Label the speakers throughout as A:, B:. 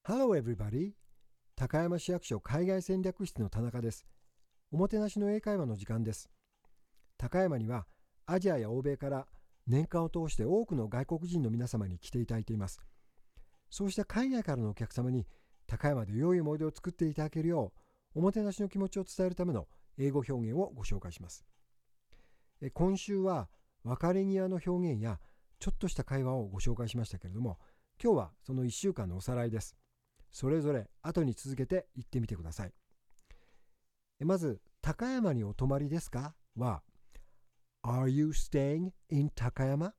A: Hello everybody! 高山市役所海外戦略室の田中です。おもてなしの英会話の時間です。高山にはアジアや欧米から年間を通して多くの外国人の皆様に来ていただいています。そうした海外からのお客様に高山で良い思い出を作っていただけるようおもてなしの気持ちを伝えるための英語表現をご紹介します。今週は別れ際の表現やちょっとした会話をご紹介しましたけれども、今日はその1週間のおさらいです。それぞれ後に続けて言ってみてください。まず、高山にお泊まりですかは Are you staying in 高山？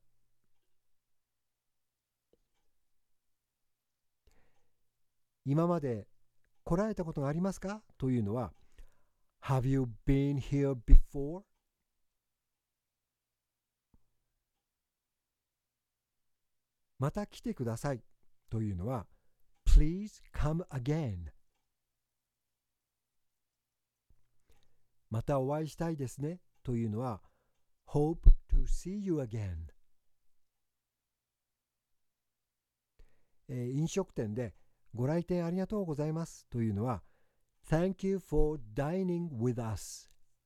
A: 今まで来られたことがありますかというのは Have you been here before？ また来てくださいというのは Please come again。 またお会いしたいですねというのは Hope to see you again。飲食店でご来店ありがとうございますというのは Thank you for dining with us。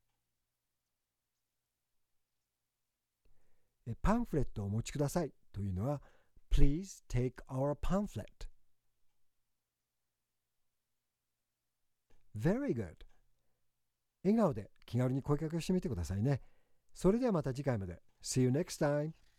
A: パンフレットをお持ちくださいというのは Please take our pamphlet。 Very good。 笑顔で気軽に声かけをしてみてくださいね。それではまた次回まで。See you next time!